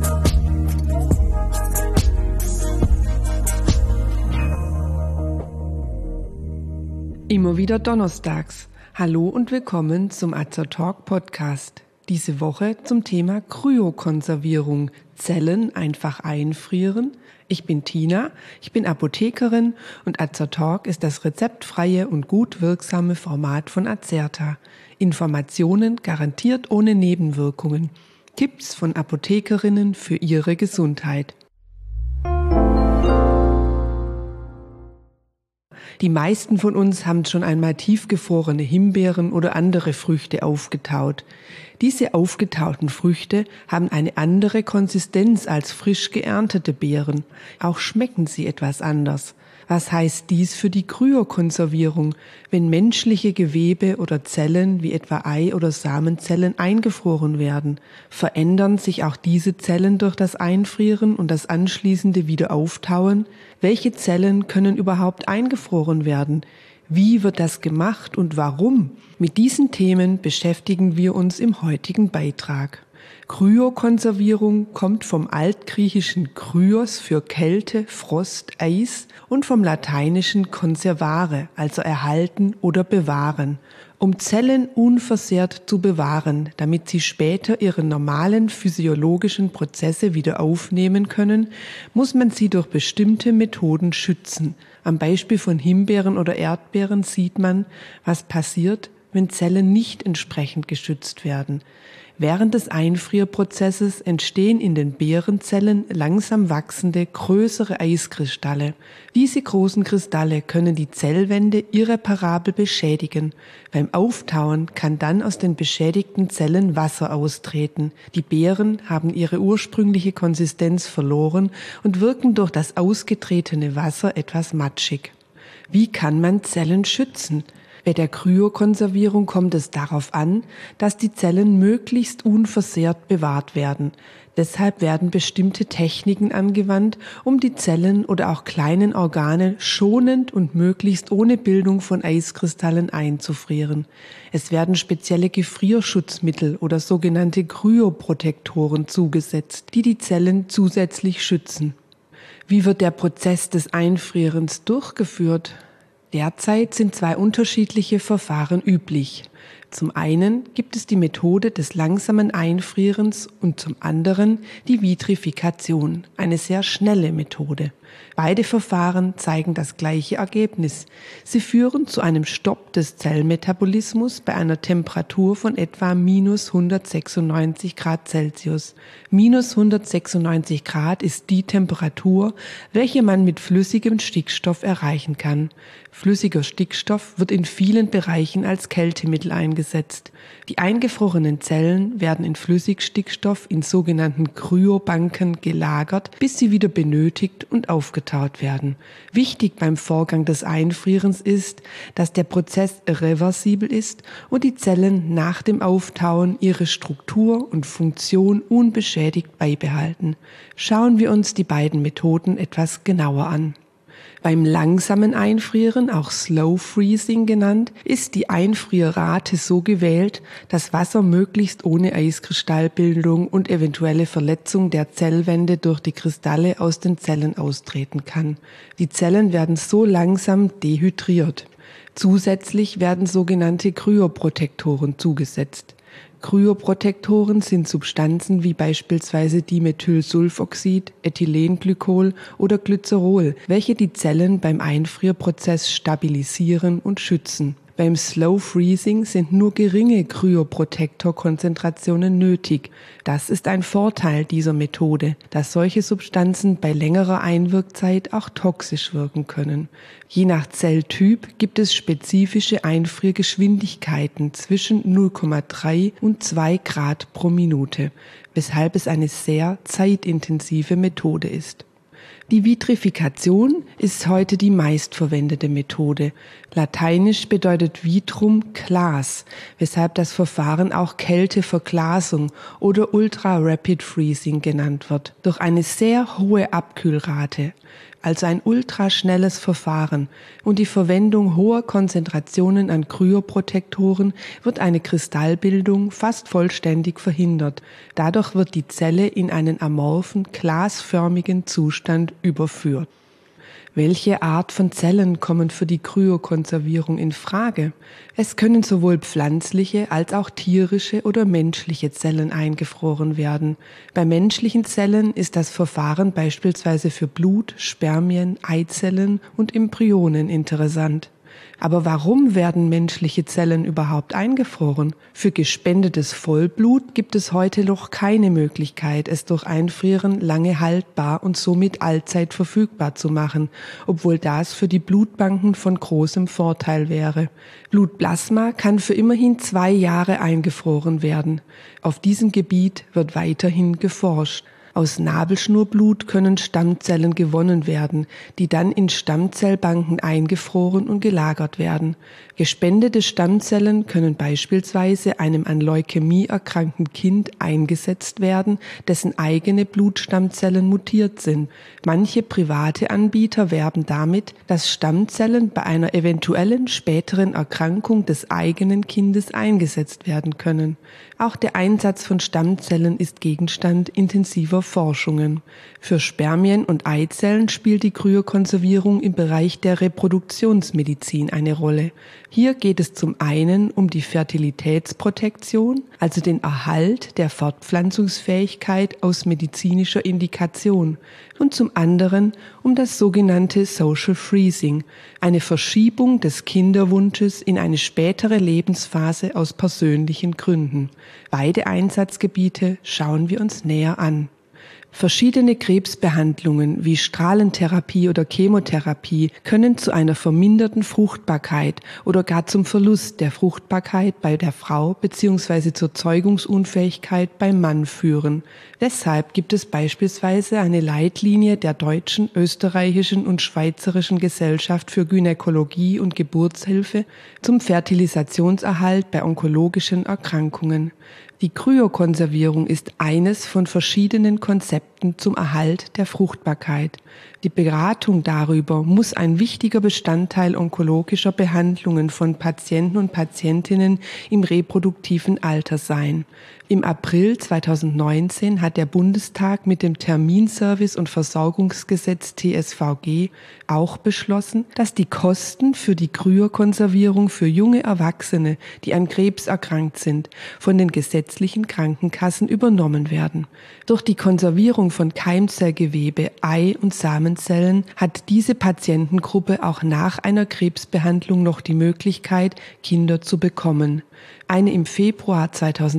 Immer wieder donnerstags. Hallo und willkommen zum Azertalk Podcast. Diese Woche zum Thema Kryokonservierung. Zellen einfach einfrieren. Ich bin Tina, ich bin Apothekerin und Azertalk ist das rezeptfreie und gut wirksame Format von Azerta. Informationen garantiert ohne Nebenwirkungen. Tipps von Apothekerinnen für ihre Gesundheit. Die meisten von uns haben schon einmal tiefgefrorene Himbeeren oder andere Früchte aufgetaut. Diese aufgetauten Früchte haben eine andere Konsistenz als frisch geerntete Beeren. Auch schmecken sie etwas anders. Was heißt dies für die Kryokonservierung, wenn menschliche Gewebe oder Zellen wie etwa Ei- oder Samenzellen eingefroren werden? Verändern sich auch diese Zellen durch das Einfrieren und das anschließende Wiederauftauen? Welche Zellen können überhaupt eingefroren werden? Wie wird das gemacht und warum? Mit diesen Themen beschäftigen wir uns im heutigen Beitrag. Kryokonservierung kommt vom altgriechischen Kryos für Kälte, Frost, Eis und vom lateinischen conservare, also erhalten oder bewahren, um Zellen unversehrt zu bewahren, damit sie später ihre normalen physiologischen Prozesse wieder aufnehmen können, muss man sie durch bestimmte Methoden schützen. Am Beispiel von Himbeeren oder Erdbeeren sieht man, was passiert, wenn Zellen nicht entsprechend geschützt werden. Während des Einfrierprozesses entstehen in den Beerenzellen langsam wachsende, größere Eiskristalle. Diese großen Kristalle können die Zellwände irreparabel beschädigen. Beim Auftauen kann dann aus den beschädigten Zellen Wasser austreten. Die Beeren haben ihre ursprüngliche Konsistenz verloren und wirken durch das ausgetretene Wasser etwas matschig. Wie kann man Zellen schützen? Bei der Kryokonservierung kommt es darauf an, dass die Zellen möglichst unversehrt bewahrt werden. Deshalb werden bestimmte Techniken angewandt, um die Zellen oder auch kleinen Organe schonend und möglichst ohne Bildung von Eiskristallen einzufrieren. Es werden spezielle Gefrierschutzmittel oder sogenannte Kryoprotektoren zugesetzt, die die Zellen zusätzlich schützen. Wie wird der Prozess des Einfrierens durchgeführt? Derzeit sind zwei unterschiedliche Verfahren üblich. Zum einen gibt es die Methode des langsamen Einfrierens und zum anderen die Vitrifikation, eine sehr schnelle Methode. Beide Verfahren zeigen das gleiche Ergebnis. Sie führen zu einem Stopp des Zellmetabolismus bei einer Temperatur von etwa minus 196 Grad Celsius. Minus 196 Grad ist die Temperatur, welche man mit flüssigem Stickstoff erreichen kann. Flüssiger Stickstoff wird in vielen Bereichen als Kältemittel eingesetzt. Die eingefrorenen Zellen werden in Flüssigstickstoff in sogenannten Kryobanken gelagert, bis sie wieder benötigt und aufgetaut werden. Wichtig beim Vorgang des Einfrierens ist, dass der Prozess reversibel ist und die Zellen nach dem Auftauen ihre Struktur und Funktion unbeschädigt beibehalten. Schauen wir uns die beiden Methoden etwas genauer an. Beim langsamen Einfrieren, auch Slow Freezing genannt, ist die Einfrierrate so gewählt, dass Wasser möglichst ohne Eiskristallbildung und eventuelle Verletzung der Zellwände durch die Kristalle aus den Zellen austreten kann. Die Zellen werden so langsam dehydriert. Zusätzlich werden sogenannte Kryoprotektoren zugesetzt. Kryoprotektoren sind Substanzen wie beispielsweise Dimethylsulfoxid, Ethylenglykol oder Glycerol, welche die Zellen beim Einfrierprozess stabilisieren und schützen. Beim Slow Freezing sind nur geringe Kryoprotektorkonzentrationen nötig. Das ist ein Vorteil dieser Methode, da solche Substanzen bei längerer Einwirkzeit auch toxisch wirken können. Je nach Zelltyp gibt es spezifische Einfriergeschwindigkeiten zwischen 0,3 und 2 Grad pro Minute, weshalb es eine sehr zeitintensive Methode ist. Die Vitrifikation ist heute die meistverwendete Methode. Lateinisch bedeutet vitrum Glas, weshalb das Verfahren auch Kälteverglasung oder Ultra Rapid Freezing genannt wird. Durch eine sehr hohe Abkühlrate also ein ultraschnelles Verfahren, und die Verwendung hoher Konzentrationen an Kryoprotektoren wird eine Kristallbildung fast vollständig verhindert. Dadurch wird die Zelle in einen amorphen, glasförmigen Zustand überführt. Welche Art von Zellen kommen für die Kryokonservierung in Frage? Es können sowohl pflanzliche als auch tierische oder menschliche Zellen eingefroren werden. Bei menschlichen Zellen ist das Verfahren beispielsweise für Blut, Spermien, Eizellen und Embryonen interessant. Aber warum werden menschliche Zellen überhaupt eingefroren? Für gespendetes Vollblut gibt es heute noch keine Möglichkeit, es durch Einfrieren lange haltbar und somit allzeit verfügbar zu machen, obwohl das für die Blutbanken von großem Vorteil wäre. Blutplasma kann für immerhin 2 Jahre eingefroren werden. Auf diesem Gebiet wird weiterhin geforscht. Aus Nabelschnurblut können Stammzellen gewonnen werden, die dann in Stammzellbanken eingefroren und gelagert werden. Gespendete Stammzellen können beispielsweise einem an Leukämie erkrankten Kind eingesetzt werden, dessen eigene Blutstammzellen mutiert sind. Manche private Anbieter werben damit, dass Stammzellen bei einer eventuellen späteren Erkrankung des eigenen Kindes eingesetzt werden können. Auch der Einsatz von Stammzellen ist Gegenstand intensiver Forschungen. Für Spermien und Eizellen spielt die Kryokonservierung im Bereich der Reproduktionsmedizin eine Rolle. Hier geht es zum einen um die Fertilitätsprotektion, also den Erhalt der Fortpflanzungsfähigkeit aus medizinischer Indikation, und zum anderen um das sogenannte Social Freezing, eine Verschiebung des Kinderwunsches in eine spätere Lebensphase aus persönlichen Gründen. Beide Einsatzgebiete schauen wir uns näher an. Verschiedene Krebsbehandlungen wie Strahlentherapie oder Chemotherapie können zu einer verminderten Fruchtbarkeit oder gar zum Verlust der Fruchtbarkeit bei der Frau bzw. zur Zeugungsunfähigkeit beim Mann führen. Deshalb gibt es beispielsweise eine Leitlinie der deutschen, österreichischen und schweizerischen Gesellschaft für Gynäkologie und Geburtshilfe zum Fertilisationserhalt bei onkologischen Erkrankungen. Die Kryokonservierung ist eines von verschiedenen Konzepten zum Erhalt der Fruchtbarkeit. Die Beratung darüber muss ein wichtiger Bestandteil onkologischer Behandlungen von Patienten und Patientinnen im reproduktiven Alter sein. Im April 2019 hat der Bundestag mit dem Terminservice- und Versorgungsgesetz TSVG auch beschlossen, dass die Kosten für die Kryokonservierung für junge Erwachsene, die an Krebs erkrankt sind, von den gesetzlichen Krankenkassen übernommen werden. Durch die Konservierung von Keimzellgewebe, Ei- und Samenzellen hat diese Patientengruppe auch nach einer Krebsbehandlung noch die Möglichkeit, Kinder zu bekommen. Eine im Februar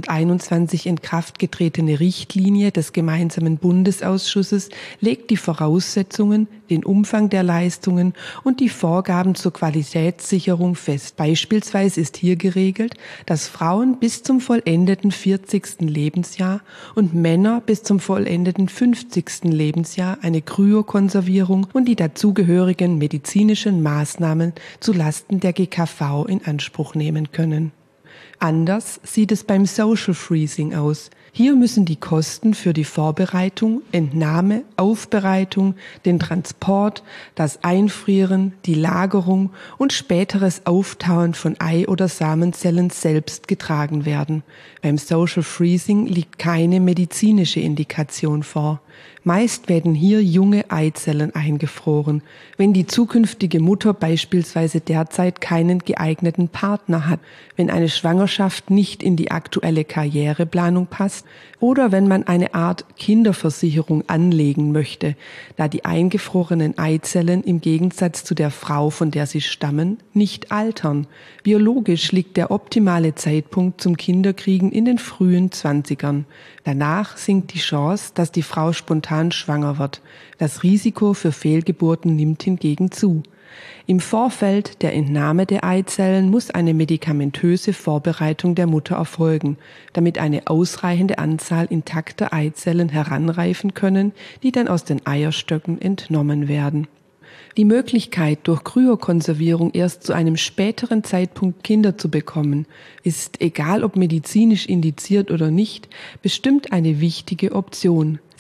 2021 in Kraft getretene Richtlinie des gemeinsamen Bundesausschusses legt die Voraussetzungen, den Umfang der Leistungen und die Vorgaben zur Qualitätssicherung fest. Beispielsweise ist hier geregelt, dass Frauen bis zum vollendeten 40. Lebensjahr und Männer bis zum vollendeten 50. Lebensjahr eine Kryokonservierung und die dazugehörigen medizinischen Maßnahmen zu Lasten der GKV in Anspruch nehmen können. Anders sieht es beim Social Freezing aus. Hier müssen die Kosten für die Vorbereitung, Entnahme, Aufbereitung, den Transport, das Einfrieren, die Lagerung und späteres Auftauen von Ei- oder Samenzellen selbst getragen werden. Beim Social Freezing liegt keine medizinische Indikation vor. Meist werden hier junge Eizellen eingefroren, wenn die zukünftige Mutter beispielsweise derzeit keinen geeigneten Partner hat, wenn eine Schwangerschaft nicht in die aktuelle Karriereplanung passt oder wenn man eine Art Kinderversicherung anlegen möchte, da die eingefrorenen Eizellen im Gegensatz zu der Frau, von der sie stammen, nicht altern. Biologisch liegt der optimale Zeitpunkt zum Kinderkriegen in den frühen 20ern. Danach sinkt die Chance, dass die Frau spontan schwanger wird. Das Risiko für Fehlgeburten nimmt hingegen zu. Im Vorfeld der Entnahme der Eizellen muss eine medikamentöse Vorbereitung der Mutter erfolgen, damit eine ausreichende Anzahl intakter Eizellen heranreifen können, die dann aus den Eierstöcken entnommen werden. Die Möglichkeit, durch Kryokonservierung erst zu einem späteren Zeitpunkt Kinder zu bekommen, ist, egal ob medizinisch indiziert oder nicht, bestimmt eine wichtige Option.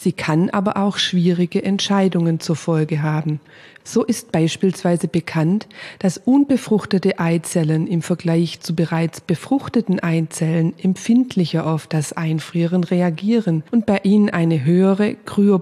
Sie kann aber auch schwierige Entscheidungen zur Folge haben. So ist beispielsweise bekannt, dass unbefruchtete Eizellen im Vergleich zu bereits befruchteten Eizellen empfindlicher auf das Einfrieren reagieren und bei ihnen eine höhere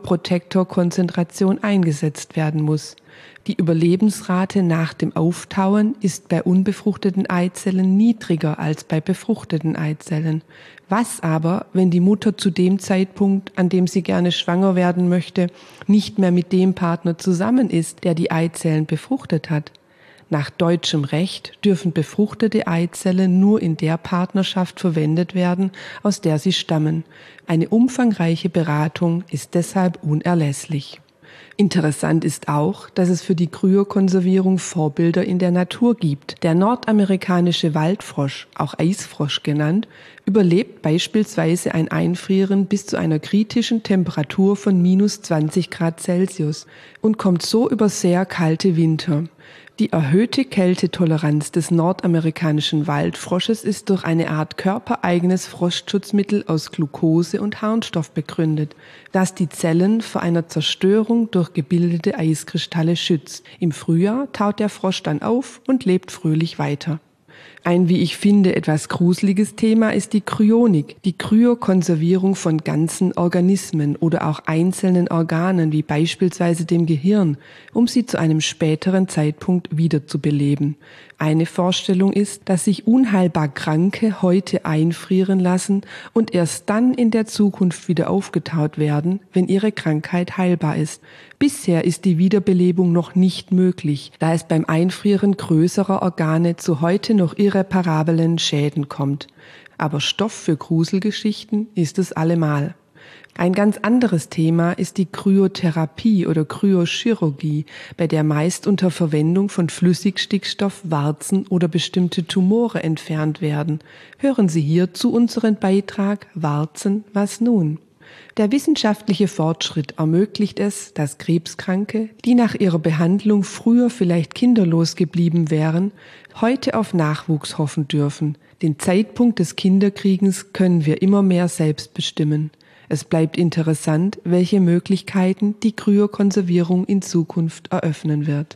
Cryoprotector-Konzentration eingesetzt werden muss. Die Überlebensrate nach dem Auftauen ist bei unbefruchteten Eizellen niedriger als bei befruchteten Eizellen. Was aber, wenn die Mutter zu dem Zeitpunkt, an dem sie gerne schwanger werden möchte, nicht mehr mit dem Partner zusammen ist, der die Eizellen befruchtet hat? Nach deutschem Recht dürfen befruchtete Eizellen nur in der Partnerschaft verwendet werden, aus der sie stammen. Eine umfangreiche Beratung ist deshalb unerlässlich. Interessant ist auch, dass es für die Kryokonservierung Vorbilder in der Natur gibt. Der nordamerikanische Waldfrosch, auch Eisfrosch genannt, überlebt beispielsweise ein Einfrieren bis zu einer kritischen Temperatur von -20 Grad Celsius und kommt so über sehr kalte Winter. Die erhöhte Kältetoleranz des nordamerikanischen Waldfrosches ist durch eine Art körpereigenes Frostschutzmittel aus Glucose und Harnstoff begründet, das die Zellen vor einer Zerstörung durch gebildete Eiskristalle schützt. Im Frühjahr taut der Frosch dann auf und lebt fröhlich weiter. Ein, wie ich finde, etwas gruseliges Thema ist die Kryonik, die Kryokonservierung von ganzen Organismen oder auch einzelnen Organen, wie beispielsweise dem Gehirn, um sie zu einem späteren Zeitpunkt wiederzubeleben. Eine Vorstellung ist, dass sich unheilbar Kranke heute einfrieren lassen und erst dann in der Zukunft wieder aufgetaut werden, wenn ihre Krankheit heilbar ist. Bisher ist die Wiederbelebung noch nicht möglich, da es beim Einfrieren größerer Organe zu heute noch irreparablen Schäden kommt. Aber Stoff für Gruselgeschichten ist es allemal. Ein ganz anderes Thema ist die Kryotherapie oder Kryochirurgie, bei der meist unter Verwendung von Flüssigstickstoff Warzen oder bestimmte Tumore entfernt werden. Hören Sie hierzu unseren Beitrag Warzen, was nun? Der wissenschaftliche Fortschritt ermöglicht es, dass Krebskranke, die nach ihrer Behandlung früher vielleicht kinderlos geblieben wären, heute auf Nachwuchs hoffen dürfen. Den Zeitpunkt des Kinderkriegens können wir immer mehr selbst bestimmen. Es bleibt interessant, welche Möglichkeiten die Kryokonservierung in Zukunft eröffnen wird.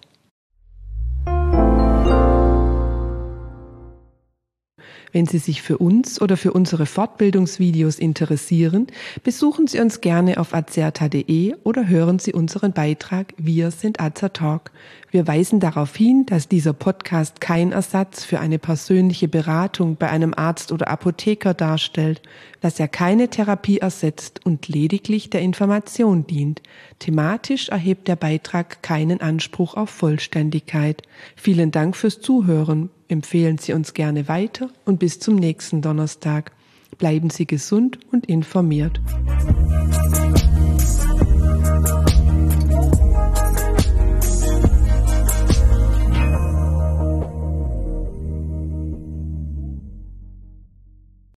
Wenn Sie sich für uns oder für unsere Fortbildungsvideos interessieren, besuchen Sie uns gerne auf azerta.de oder hören Sie unseren Beitrag Wir sind Azertalk. Wir weisen darauf hin, dass dieser Podcast kein Ersatz für eine persönliche Beratung bei einem Arzt oder Apotheker darstellt, dass er keine Therapie ersetzt und lediglich der Information dient. Thematisch erhebt der Beitrag keinen Anspruch auf Vollständigkeit. Vielen Dank fürs Zuhören. Empfehlen Sie uns gerne weiter und bis zum nächsten Donnerstag. Bleiben Sie gesund und informiert.